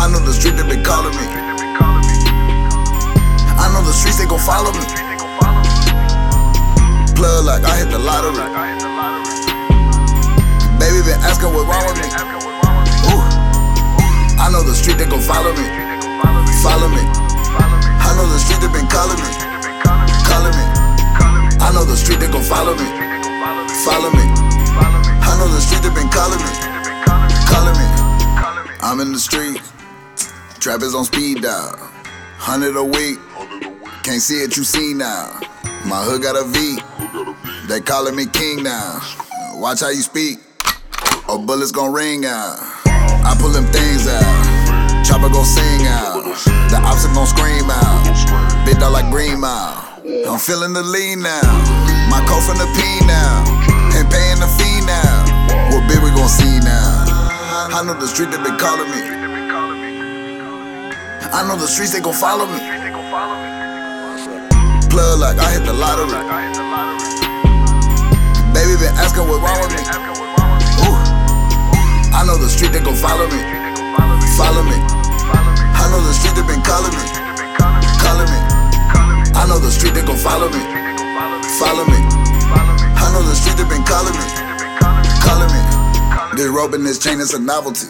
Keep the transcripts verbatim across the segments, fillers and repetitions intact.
I know the street they been calling me. I know the streets they gon' follow me. Plug like I hit the lottery. Baby been asking what wrong with me. Ooh. I know the street they gon' follow me. Follow me. I know the street they been calling me. Calling me. I know the street they gon' follow me. Follow me. I know the street they been calling me. Calling me. I'm in the street. Trap is on speed dial. Hundred a week. Can't see it, you see now. My hood got a V. They calling me king now. Watch how you speak, or bullets gon' ring out. I pull them things out. Chopper gon' sing out. The ops gon' scream out. Big dog like Green Mile. I'm feeling the lean now. My coat from the P now. Ain't paying the fee now. What big we gon' see now? I know the street they been calling me. I know the streets they gon' follow me. Plug like I hit the lottery. Baby been asking what wrong with me. Ooh. I know the street they gon' follow me. Follow me. I know the street they been calling me. Calling me. I know the street they gon' follow me. Follow me. I know the street they been calling me. Calling me. This rope and this chain is a novelty.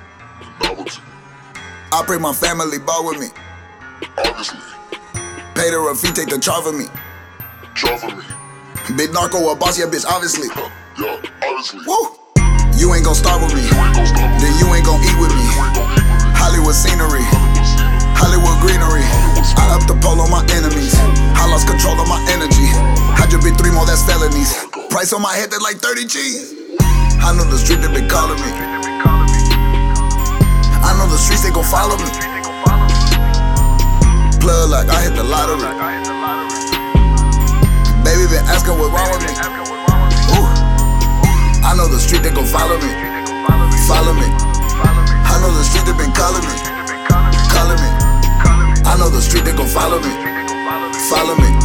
I pray my family ball with me. Obviously. Pay the ref, take the char for me. Char for me. Big narco or boss, yeah, bitch, obviously. Huh, yeah, obviously. Woo! You ain't gon' starve with me. You ain't gon' starve with me. Then you ain't gon' eat with me. You ain't gon' eat with me. Hollywood scenery. Hollywood greenery. I up the pole on my enemies. I lost control of my energy. I just been three more, that's felonies. Price on my head, that's like thirty G's. I know the street they been calling me. I know the streets they gon' follow me. Plug like I hit the lottery. Baby been asking what wrong with me. Ooh. I know the street they gon' follow me. Follow me. I know the street they been calling me. Calling me. I know the street they gon' follow me. Follow me.